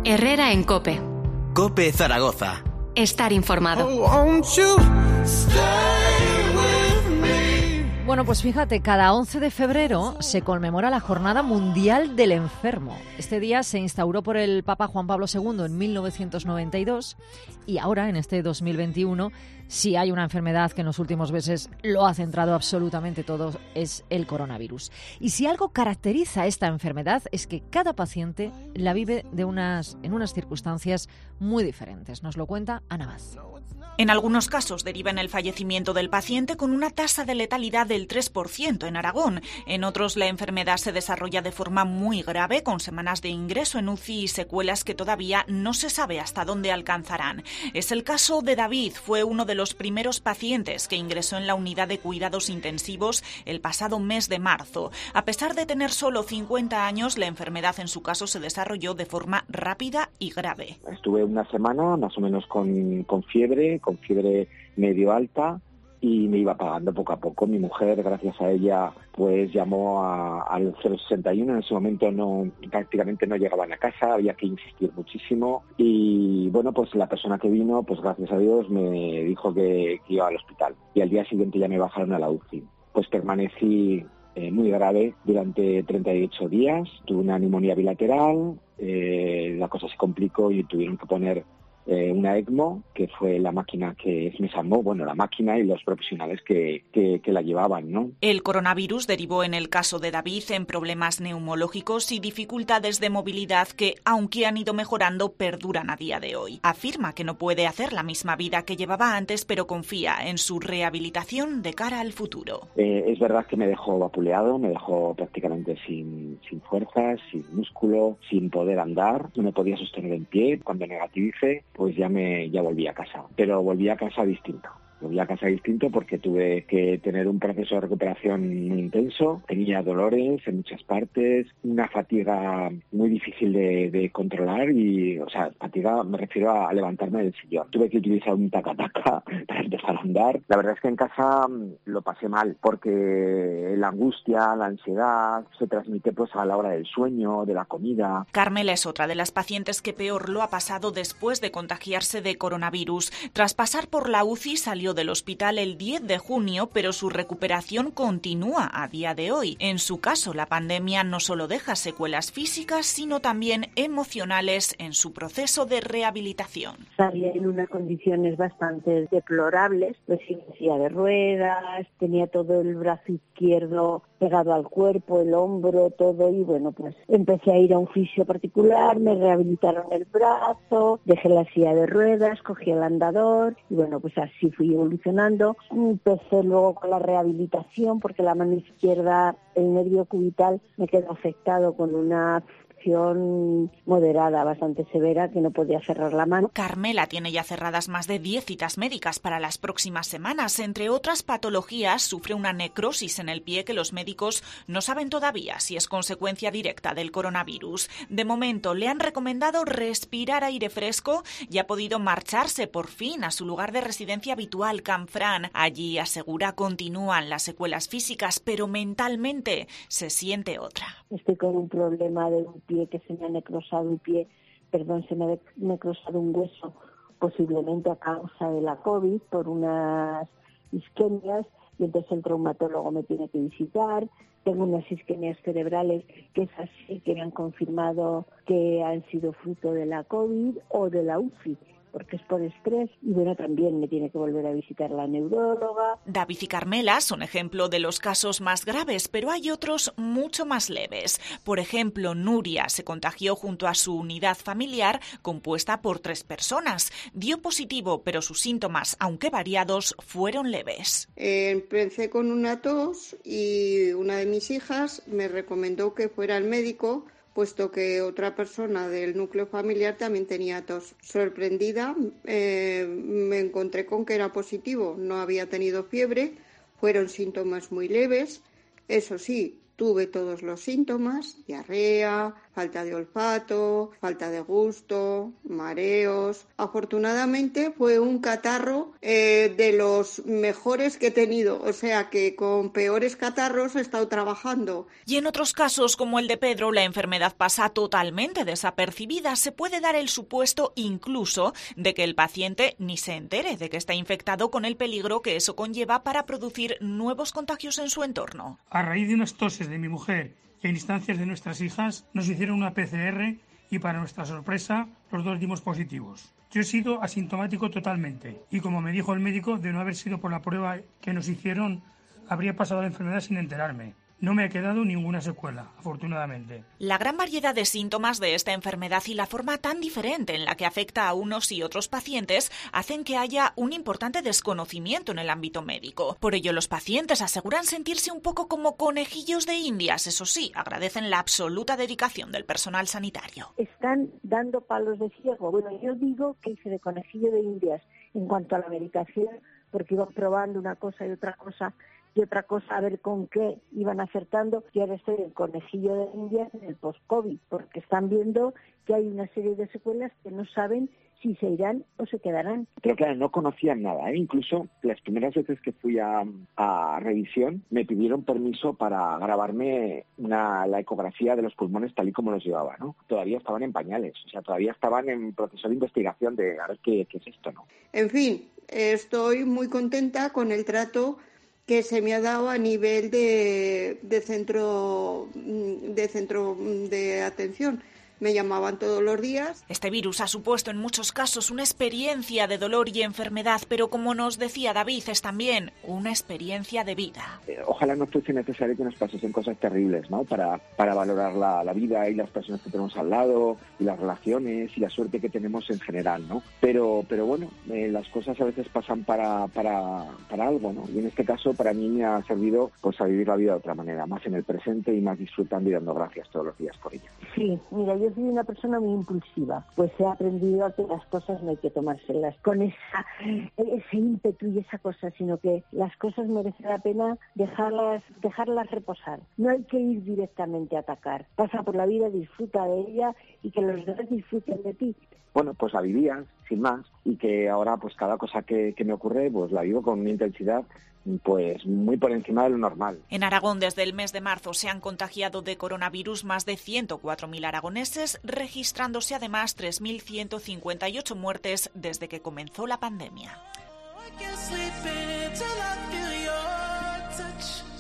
Herrera en COPE. COPE Zaragoza. Estar informado. Bueno, pues fíjate, cada 11 de febrero se conmemora la Jornada Mundial del Enfermo. Este día se instauró por el Papa Juan Pablo II en 1992 y ahora, en este 2021, si hay una enfermedad que en los últimos meses lo ha centrado absolutamente todo, es el coronavirus. Y si algo caracteriza esta enfermedad es que cada paciente la vive en unas circunstancias muy diferentes. Nos lo cuenta Ana Vaz. En algunos casos deriva en el fallecimiento del paciente con una tasa de letalidad del 3% en Aragón. En otros la enfermedad se desarrolla de forma muy grave, con semanas de ingreso en UCI y secuelas que todavía no se sabe hasta dónde alcanzarán. Es el caso de David, fue uno de los primeros pacientes que ingresó en la unidad de cuidados intensivos el pasado mes de marzo. A pesar de tener solo 50 años, la enfermedad en su caso se desarrolló de forma rápida y grave. Estuve una semana más o menos con fiebre medio alta, y me iba apagando poco a poco. Mi mujer, gracias a ella, pues llamó al 061. En ese momento prácticamente no llegaban a casa, había que insistir muchísimo. Y bueno, pues la persona que vino, pues gracias a Dios, me dijo que iba al hospital. Y al día siguiente ya me bajaron a la UCI. Pues permanecí muy grave durante 38 días. Tuve una neumonía bilateral, la cosa se complicó y tuvieron que poner una ECMO, que fue la máquina que me salvó, la máquina y los profesionales que la llevaban, ¿no? El coronavirus derivó en el caso de David en problemas neumológicos y dificultades de movilidad que, aunque han ido mejorando, perduran a día de hoy. Afirma que no puede hacer la misma vida que llevaba antes, pero confía en su rehabilitación de cara al futuro. Es verdad que me dejó vapuleado, me dejó prácticamente sin fuerzas, sin músculo, sin poder andar, no me podía sostener en pie. Cuando negativicé, pues ya volví a casa, pero volví a casa distinto. Volví a casa distinto porque tuve que tener un proceso de recuperación muy intenso. Tenía dolores en muchas partes, una fatiga muy difícil de controlar y, fatiga me refiero a levantarme del sillón. Tuve que utilizar un taca-taca para empezar a andar. La verdad es que en casa lo pasé mal porque la angustia, la ansiedad se transmite pues a la hora del sueño, de la comida. Carmela es otra de las pacientes que peor lo ha pasado después de contagiarse de coronavirus. Tras pasar por la UCI salió del hospital el 10 de junio, pero su recuperación continúa a día de hoy. En su caso, la pandemia no solo deja secuelas físicas, sino también emocionales en su proceso de rehabilitación. Salía en unas condiciones bastante deplorables, pues en silla de ruedas, tenía todo el brazo izquierdo pegado al cuerpo, el hombro, todo, y bueno, pues empecé a ir a un fisio particular, me rehabilitaron el brazo, dejé la silla de ruedas, cogí el andador, y bueno, pues así fui evolucionando. Empecé luego con la rehabilitación porque la mano izquierda, el nervio cubital, me quedó afectado con una moderada, bastante severa, que no podía cerrar la mano. Carmela tiene ya cerradas más de 10 citas médicas para las próximas semanas. Entre otras patologías, sufre una necrosis en el pie que los médicos no saben todavía si es consecuencia directa del coronavirus. De momento le han recomendado respirar aire fresco y ha podido marcharse por fin a su lugar de residencia habitual, Canfrán. Allí, asegura, continúan las secuelas físicas, pero mentalmente se siente otra. Estoy con un problema de un pie, que se me ha necrosado se me ha necrosado un hueso, posiblemente a causa de la COVID, por unas isquemias, y entonces el traumatólogo me tiene que visitar. Tengo unas isquemias cerebrales que es así, que me han confirmado que han sido fruto de la COVID o de la UCI, porque es por estrés, y bueno, también me tiene que volver a visitar la neuróloga. David y Carmela son ejemplo de los casos más graves, pero hay otros mucho más leves. Por ejemplo, Nuria se contagió junto a su unidad familiar compuesta por 3 personas. Dio positivo, pero sus síntomas, aunque variados, fueron leves. Empecé con una tos y una de mis hijas me recomendó que fuera al médico, puesto que otra persona del núcleo familiar también tenía tos. Sorprendida, me encontré con que era positivo. No había tenido fiebre, fueron síntomas muy leves. Eso sí, tuve todos los síntomas: diarrea, falta de olfato, falta de gusto, mareos. Afortunadamente fue un catarro de los mejores que he tenido, o sea que con peores catarros he estado trabajando. Y en otros casos, como el de Pedro, la enfermedad pasa totalmente desapercibida. Se puede dar el supuesto incluso de que el paciente ni se entere de que está infectado, con el peligro que eso conlleva para producir nuevos contagios en su entorno. A raíz de unas toses de mi mujer y en instancias de nuestras hijas, nos hicieron una PCR y para nuestra sorpresa los dos dimos positivos. Yo he sido asintomático totalmente y como me dijo el médico, de no haber sido por la prueba que nos hicieron, habría pasado la enfermedad sin enterarme. No me ha quedado ninguna secuela, afortunadamente. La gran variedad de síntomas de esta enfermedad y la forma tan diferente en la que afecta a unos y otros pacientes hacen que haya un importante desconocimiento en el ámbito médico. Por ello, los pacientes aseguran sentirse un poco como conejillos de indias. Eso sí, agradecen la absoluta dedicación del personal sanitario. Están dando palos de ciego. Bueno, yo digo que hice de conejillo de indias en cuanto a la medicación, porque iban probando una cosa y otra cosa, a ver con qué iban acertando, y ahora estoy en conejillo de indias en el post-COVID, porque están viendo que hay una serie de secuelas que no saben si se irán o se quedarán. Pero claro, no conocían nada, ¿eh? Incluso las primeras veces que fui a revisión me pidieron permiso para grabarme la ecografía de los pulmones tal y como los llevaba, ¿no? Todavía estaban en pañales, o sea, todavía estaban en proceso de investigación de a ver qué es esto, ¿no? En fin, estoy muy contenta con el trato que se me ha dado a nivel de centro de atención. Me llamaban todos los días. Este virus ha supuesto en muchos casos una experiencia de dolor y enfermedad, pero como nos decía David, es también una experiencia de vida. Ojalá no fuese necesario que nos pasasen cosas terribles, ¿no? Para valorar la vida y las personas que tenemos al lado y las relaciones y la suerte que tenemos en general, ¿no? Pero bueno, las cosas a veces pasan para algo, ¿no? Y en este caso para mí me ha servido pues a vivir la vida de otra manera, más en el presente y más disfrutando y dando gracias todos los días por ello. Sí, mira, yo soy una persona muy impulsiva, pues he aprendido a que las cosas no hay que tomárselas con ese ímpetu y esa cosa, sino que las cosas merecen la pena dejarlas reposar. No hay que ir directamente a atacar. Pasa por la vida, disfruta de ella y que los demás disfruten de ti. Bueno, pues la vivías, sin más, y que ahora pues cada cosa que me ocurre pues la vivo con una intensidad pues muy por encima de lo normal. En Aragón, desde el mes de marzo, se han contagiado de coronavirus más de 104.000 aragoneses, registrándose además 3.158 muertes desde que comenzó la pandemia.